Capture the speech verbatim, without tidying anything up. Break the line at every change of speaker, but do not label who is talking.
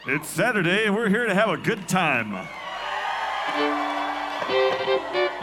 It's Saturday, and we're here to have a good time.